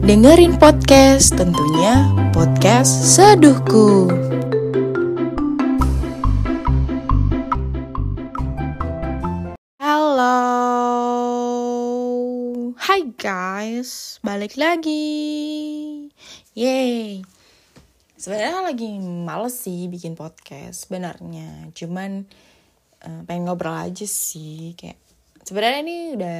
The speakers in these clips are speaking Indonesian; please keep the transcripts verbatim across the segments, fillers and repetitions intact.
dengerin podcast, tentunya podcast Seduhku. Halo, hai guys, balik lagi. Yeay. Sebenarnya lagi males sih bikin podcast sebenarnya, cuman uh, pengen ngobrol aja sih. Kayak sebenarnya ini udah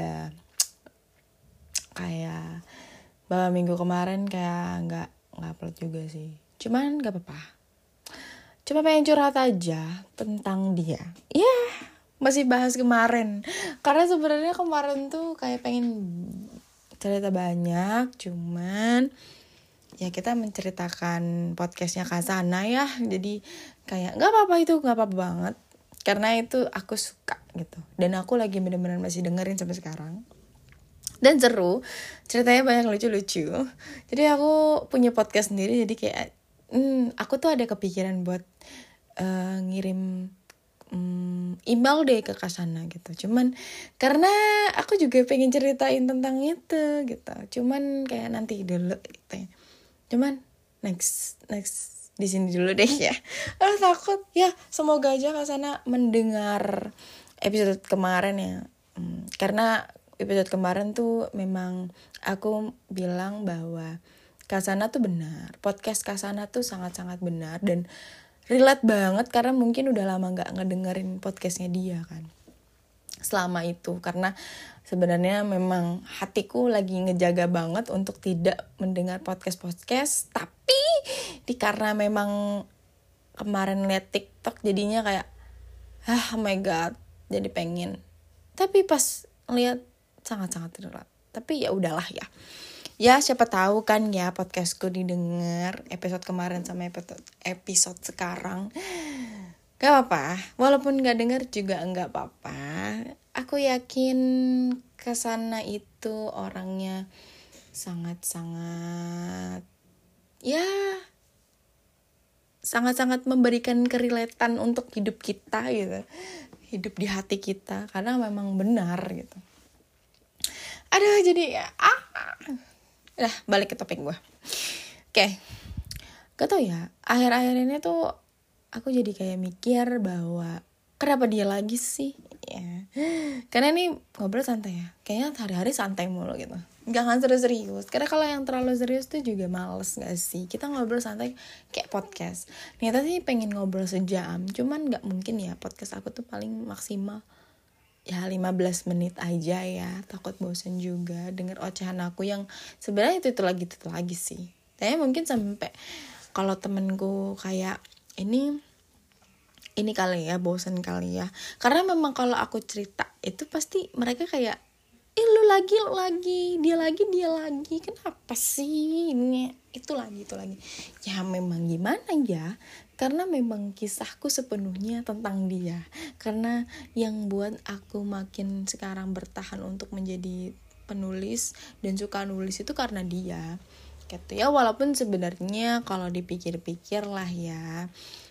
kayak beberapa minggu kemarin kayak nggak nggak upload juga sih, cuman nggak apa-apa. Cuma pengen curhat aja tentang dia. Ya yeah, masih bahas kemarin, karena sebenarnya kemarin tuh kayak pengen cerita banyak, cuman ya kita menceritakan podcastnya Kasana ya, jadi kayak nggak apa-apa, itu nggak apa-apa banget, karena itu aku suka gitu, dan aku lagi bener-bener masih dengerin sampai sekarang. Dan seru, ceritanya banyak lucu-lucu. Jadi aku punya podcast sendiri, jadi kayak hmm, aku tuh ada kepikiran buat uh, ngirim um, email deh ke Kasana gitu. Cuman karena aku juga pengen ceritain tentang itu gitu, cuman kayak nanti dulu gitu ya. Cuman next next di sini dulu deh ya. Aduh takut ya, semoga aja Kasana mendengar episode kemarin ya. Hmm, karena episode kemarin tuh memang aku bilang bahwa Kasana tuh benar, podcast Kasana tuh sangat-sangat benar dan relate banget, karena mungkin udah lama gak ngedengerin podcastnya dia kan selama itu. Karena sebenarnya memang hatiku lagi ngejaga banget untuk tidak mendengar podcast-podcast, tapi di karena memang kemarin liat TikTok jadinya kayak ah oh my god, jadi pengen. Tapi pas lihat sangat-sangat relate. Tapi ya udahlah ya. Ya siapa tahu kan ya podcastku didengar episode kemarin sama episode episode sekarang. Gak apa-apa. Walaupun gak denger juga gak apa-apa. Aku yakin Kasana itu orangnya sangat-sangat ya sangat-sangat memberikan kerelataan untuk hidup kita gitu. Hidup di hati kita, karena memang benar gitu. Aduh jadi ah, udah balik ke topik gue. Oke, gak tau ya, akhir-akhir ini tuh aku jadi kayak mikir bahwa kenapa dia lagi sih ya. Karena ini ngobrol santai ya, kayaknya hari-hari santai mulu gitu, jangan serius-serius. Karena kalau yang terlalu serius tuh juga males gak sih. Kita ngobrol santai kayak podcast. Niatnya sih pengen ngobrol sejam, cuman gak mungkin ya. Podcast aku tuh paling maksimal ya lima belas menit aja ya, takut bosen juga denger ocehan aku yang sebenarnya itu itu lagi itu lagi sih. Tapi mungkin sampai kalau temenku kayak ini ini kali ya, bosen kali ya. Karena memang kalau aku cerita itu pasti mereka kayak ih lu lagi lu lagi dia lagi dia lagi kenapa sih ini itu lagi itu lagi. Ya memang gimana ya, karena memang kisahku sepenuhnya tentang dia. Karena yang buat aku makin sekarang bertahan untuk menjadi penulis dan suka nulis itu karena dia gitu ya. Walaupun sebenarnya kalau dipikir-pikir lah ya,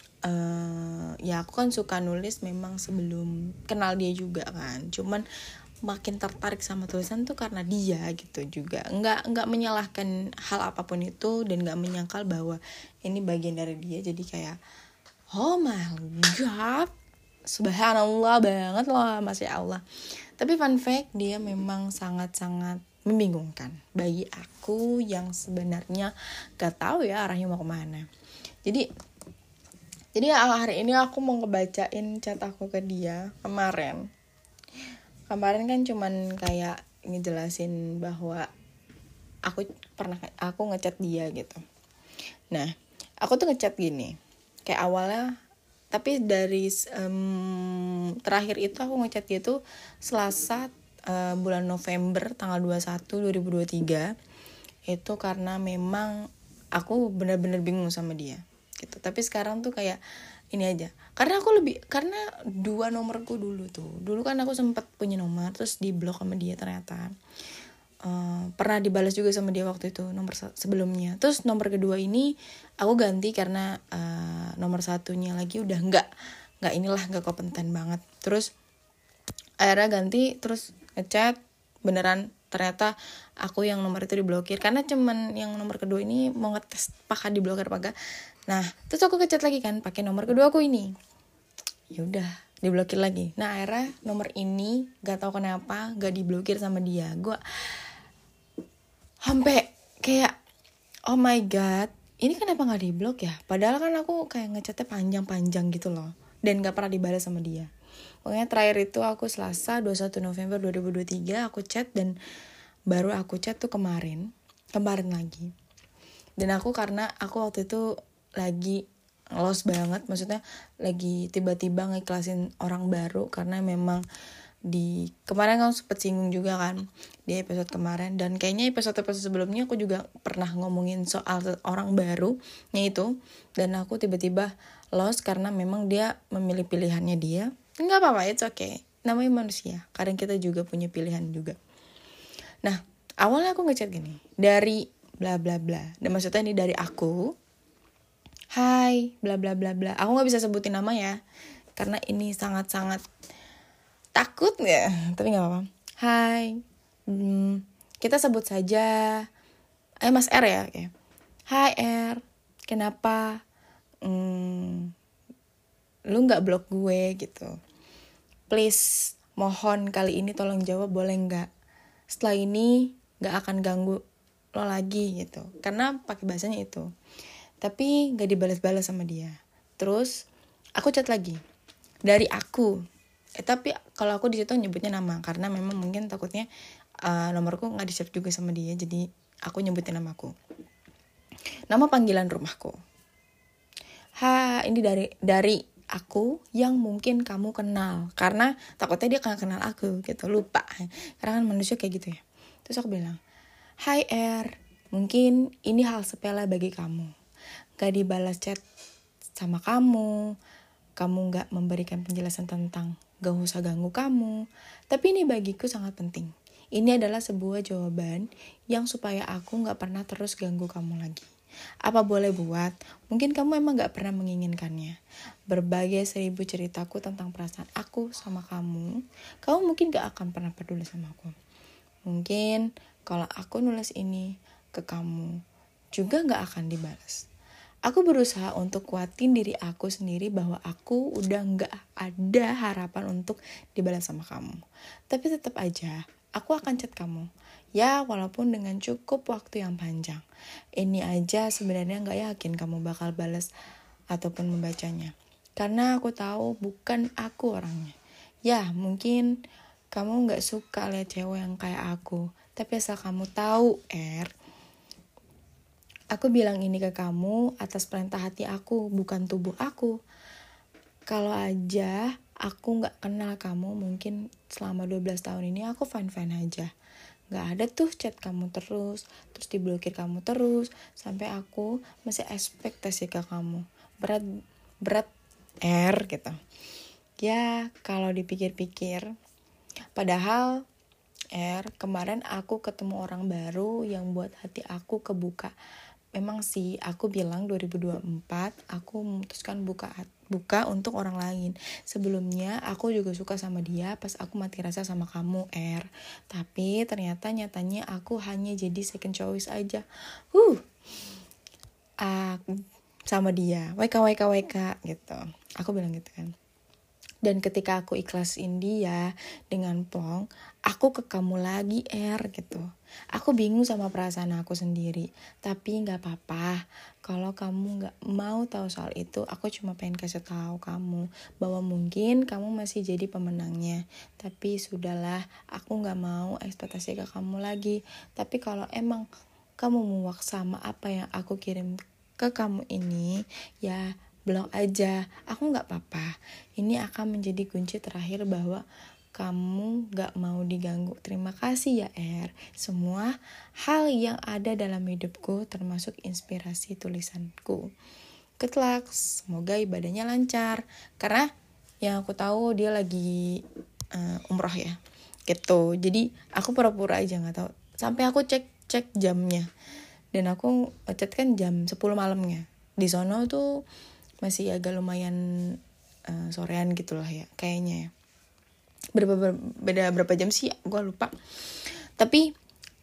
uh, ya aku kan suka nulis memang sebelum kenal dia juga kan. Cuman makin tertarik sama tulisan tuh karena dia gitu juga. Nggak nggak menyalahkan hal apapun itu, dan nggak menyangkal bahwa ini bagian dari dia. Jadi kayak oh my god, subhanallah banget loh, masya Allah. Tapi fun fact, dia memang sangat-sangat membingungkan bagi aku yang sebenarnya gak tahu ya arahnya mau kemana. Jadi jadi hari ini aku mau ngebacain chat aku ke dia kemarin. Kemarin kan cuman kayak ngejelasin bahwa aku pernah aku ngechat dia gitu. Nah, aku tuh ngechat gini. Kayak awalnya, tapi dari um, terakhir itu aku ngechat dia tuh Selasa uh, bulan November tanggal dua puluh satu dua ribu dua puluh tiga. Itu karena memang aku benar-benar bingung sama dia gitu. Tapi sekarang tuh kayak ini aja, karena aku lebih karena dua nomorku dulu tuh dulu kan aku sempat punya nomor terus di blok sama dia ternyata. Uh, pernah dibalas juga sama dia waktu itu nomor sebelumnya. Terus nomor kedua ini aku ganti karena uh, nomor satunya lagi udah nggak nggak inilah nggak kompeten banget. Terus akhirnya ganti, terus ngechat beneran ternyata aku yang nomor itu diblokir, karena cuman yang nomor kedua ini mau ngetes apakah diblokir apa enggak. Nah terus aku ngechat lagi kan pakai nomor kedua aku ini, ya udah diblokir lagi. Nah akhirnya nomor ini gak tahu kenapa gak diblokir sama dia. Gue sampai kayak oh my god, ini kenapa gak diblok ya, padahal kan aku kayak ngechatnya panjang-panjang gitu loh, dan gak pernah dibalas sama dia. Pokoknya terakhir itu aku Selasa dua puluh satu November dua ribu dua puluh tiga aku chat, dan baru aku chat tuh kemarin kemarin lagi. Dan aku karena aku waktu itu lagi lost banget, maksudnya lagi tiba-tiba ngiklasin orang baru, karena memang di kemarin kan sempet singgung juga kan di episode kemarin, dan kayaknya episode-episode sebelumnya aku juga pernah ngomongin soal orang barunya itu, dan aku tiba-tiba lost karena memang dia memilih pilihannya dia. Nggak apa-apa, it's okay, namanya manusia, kadang kita juga punya pilihan juga. Nah awalnya aku ngechat gini dari bla bla bla, dan maksudnya ini dari aku, hai bla bla bla bla, aku nggak bisa sebutin nama ya karena ini sangat-sangat takut ya, tapi nggak apa-apa. Hai, hmm, kita sebut saja eh Mas R ya, kayak hai R, kenapa hmm, lu nggak blok gue gitu, please mohon kali ini tolong jawab boleh nggak, setelah ini nggak akan ganggu lo lagi gitu, karena pakai bahasanya itu. Tapi nggak dibalas-balas sama dia. Terus aku chat lagi dari aku, eh tapi kalau aku di situ nyebutnya nama karena memang mungkin takutnya uh, nomorku nggak di save juga sama dia, jadi aku nyebutin namaku, nama panggilan rumahku. Ha, ini dari dari aku yang mungkin kamu kenal, karena takutnya dia gak kenal aku gitu, lupa karena kan manusia kayak gitu ya. Terus aku bilang, hai R, mungkin ini hal sepele bagi kamu, gak dibalas chat sama kamu, kamu gak memberikan penjelasan tentang gak usah ganggu kamu, tapi ini bagiku sangat penting. Ini adalah sebuah jawaban yang supaya aku gak pernah terus ganggu kamu lagi. Apa boleh buat? Mungkin kamu emang gak pernah menginginkannya. Berbagai seribu ceritaku tentang perasaan aku sama kamu, kamu mungkin gak akan pernah peduli sama aku. Mungkin kalau aku nulis ini ke kamu juga gak akan dibalas. Aku berusaha untuk kuatin diri aku sendiri bahwa aku udah gak ada harapan untuk dibalas sama kamu. Tapi tetap aja aku akan chat kamu. Ya walaupun dengan cukup waktu yang panjang. Ini aja sebenarnya gak yakin kamu bakal balas ataupun membacanya. Karena aku tahu bukan aku orangnya. Ya mungkin kamu gak suka lihat cewek yang kayak aku. Tapi asal kamu tahu R, aku bilang ini ke kamu atas perintah hati aku, bukan tubuh aku. Kalau aja aku gak kenal kamu, mungkin selama dua belas tahun ini aku fine-fine aja. Gak ada tuh chat kamu terus, terus diblokir kamu terus, sampai aku masih ekspektasi ke kamu. Berat, berat R gitu. Ya kalau dipikir-pikir, padahal R, kemarin aku ketemu orang baru yang buat hati aku kebuka. Memang sih aku bilang dua ribu dua puluh empat aku memutuskan buka buka untuk orang lain. Sebelumnya aku juga suka sama dia pas aku mati rasa sama kamu R. Tapi ternyata nyatanya aku hanya jadi second choice aja. Huh. Uh, sama dia. W K W K W K gitu. Aku bilang gitu kan. Dan ketika aku ikhlasin dia dengan plong, aku ke kamu lagi R gitu. Aku bingung sama perasaan aku sendiri. Tapi gak apa-apa. Kalau kamu gak mau tahu soal itu, aku cuma pengen kasih tahu kamu bahwa mungkin kamu masih jadi pemenangnya. Tapi sudahlah, aku gak mau ekspektasi ke kamu lagi. Tapi kalau emang kamu muak sama apa yang aku kirim ke kamu ini, ya blok aja, aku gak apa-apa. Ini akan menjadi kunci terakhir bahwa kamu gak mau diganggu. Terima kasih ya R. Semua hal yang ada dalam hidupku termasuk inspirasi tulisanku. Good luck, semoga ibadahnya lancar. Karena yang aku tahu dia lagi uh, umroh ya, gitu. Jadi aku pura-pura aja gak tahu. Sampai aku cek-cek jamnya. Dan aku chat kan jam sepuluh malamnya. Di sono tuh masih agak lumayan uh, sorean gitu lah ya kayaknya ya. Berapa ber, beda berapa jam sih gue lupa. Tapi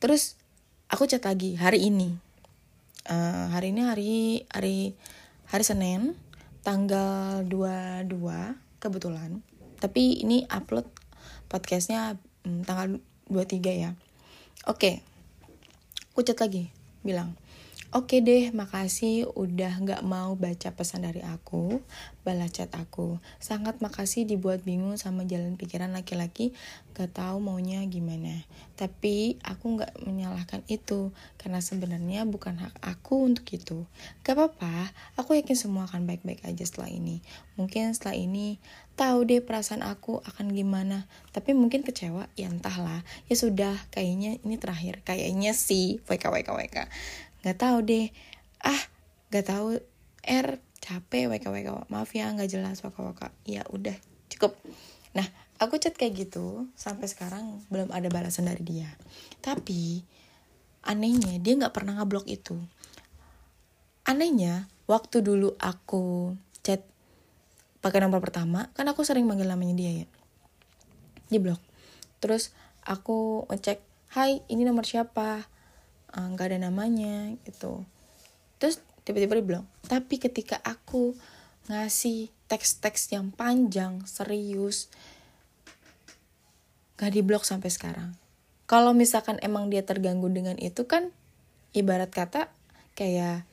Terus aku chat lagi hari ini. Uh, hari ini hari hari hari Senin tanggal dua puluh dua kebetulan. Tapi ini upload podcastnya hmm, tanggal dua puluh tiga ya. Oke. Aku chat lagi bilang, oke deh, makasih udah gak mau baca pesan dari aku, balas chat aku. Sangat makasih dibuat bingung sama jalan pikiran laki-laki, gak tahu maunya gimana. Tapi aku gak menyalahkan itu, karena sebenarnya bukan hak aku untuk itu. Gak apa-apa, aku yakin semua akan baik-baik aja setelah ini. Mungkin setelah ini tahu deh perasaan aku akan gimana. Tapi mungkin kecewa, ya entahlah. Ya sudah, kayaknya ini terakhir. Kayaknya sih, W K W K W K. Gak tahu deh, ah gak tahu R capek W K W K, maaf ya gak jelas W K W K. Ya udah cukup. Nah aku chat kayak gitu sampai sekarang belum ada balasan dari dia. Tapi anehnya dia gak pernah ngeblok itu. Anehnya waktu dulu aku chat pakai nomor pertama, kan aku sering manggil namanya dia ya, di blok. Terus aku ngecek, hai ini nomor siapa, nggak uh, ada namanya gitu. Terus tiba-tiba di blok. Tapi ketika aku ngasih teks-teks yang panjang, serius, nggak di blok sampai sekarang. Kalau misalkan emang dia terganggu dengan itu kan, ibarat kata kayak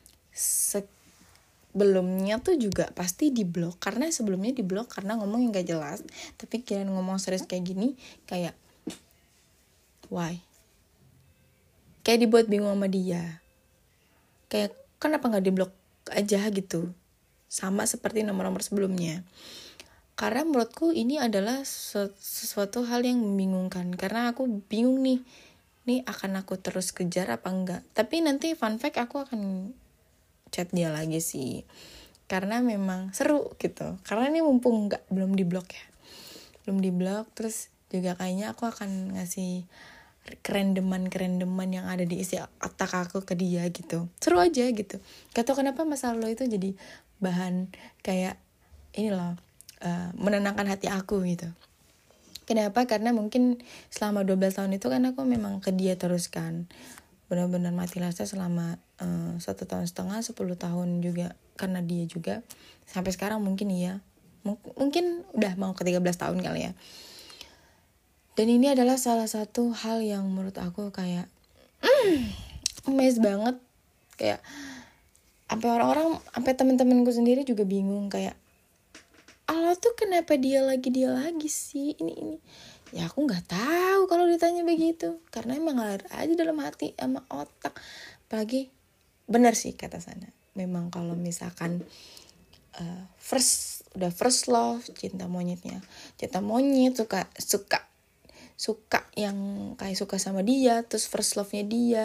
sebelumnya tuh juga pasti di blok, karena sebelumnya di blok karena ngomong yang nggak jelas. Tapi kirain ngomong serius kayak gini, kayak why? Kayak dibuat bingung sama dia. Kayak kenapa gak diblok aja gitu. Sama seperti nomor-nomor sebelumnya. Karena menurutku ini adalah sesuatu hal yang membingungkan. Karena aku bingung nih. Nih akan aku terus kejar apa enggak. Tapi nanti fun fact aku akan chat dia lagi sih. Karena memang seru gitu. Karena ini mumpung gak, belum diblok ya. Belum diblok. Terus juga kayaknya aku akan ngasih kerendeman-kerendeman yang ada di isi otak aku ke dia gitu. Seru aja gitu. Gak tau kenapa masa lalu itu jadi bahan kayak ini loh, uh, menenangkan hati aku gitu. Kenapa? Karena mungkin selama dua belas tahun itu kan aku memang ke dia terus kan. Benar-benar mati rasa selama uh, satu tahun setengah, sepuluh tahun juga karena dia juga. Sampai sekarang mungkin iya. M- mungkin udah mau ke tiga belas tahun kali ya. Dan ini adalah salah satu hal yang menurut aku kayak mm, amazed banget. Kayak sampai orang-orang, sampai teman-temanku sendiri juga bingung kayak, Allah tuh kenapa dia lagi dia lagi sih ini ini. Ya aku nggak tahu kalau ditanya begitu, karena emang ngalir aja dalam hati sama otak. Apalagi benar sih kata sana. Memang kalau misalkan uh, first udah first love, cinta monyetnya, cinta monyet suka suka suka yang kayak suka sama dia, terus first love-nya dia,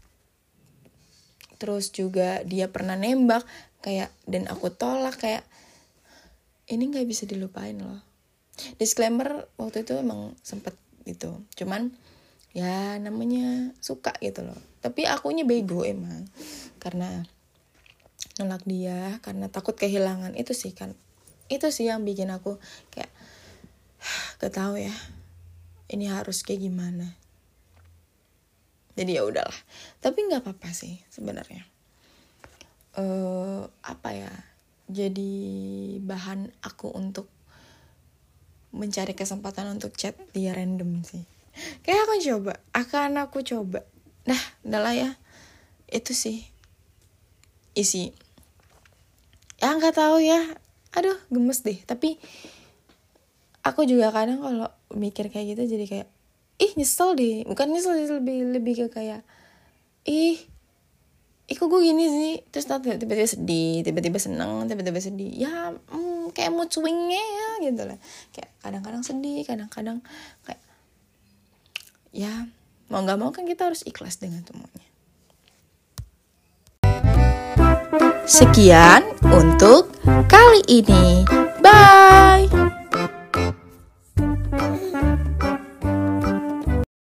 terus juga dia pernah nembak kayak dan aku tolak, kayak ini nggak bisa dilupain loh. Disclaimer waktu itu emang sempet gitu, cuman ya namanya suka gitu loh. Tapi akunya bego emang karena nolak dia karena takut kehilangan. Itu sih kan, itu sih yang bikin aku kayak gak tahu ya ini harus kayak gimana. Jadi ya udahlah. Tapi nggak apa-apa sih sebenarnya. Uh, apa ya? Jadi bahan aku untuk mencari kesempatan untuk chat dia random sih. Kayak aku coba, akan aku coba. Nah, udahlah ya. Itu sih isi. Ya nggak tahu ya. Aduh, gemes deh. Tapi aku juga kadang kalau mikir kayak gitu jadi kayak ih nyesel deh, bukan nyesel, lebih lebih ke kayak ih ih kok gue gini sih, terus tiba-tiba sedih, tiba-tiba seneng, tiba-tiba sedih ya, hmm, kayak mood swingnya ya gitu lah. Kayak kadang-kadang sedih, kadang-kadang kayak ya mau nggak mau kan kita harus ikhlas dengan semuanya. Sekian untuk kali ini, bye.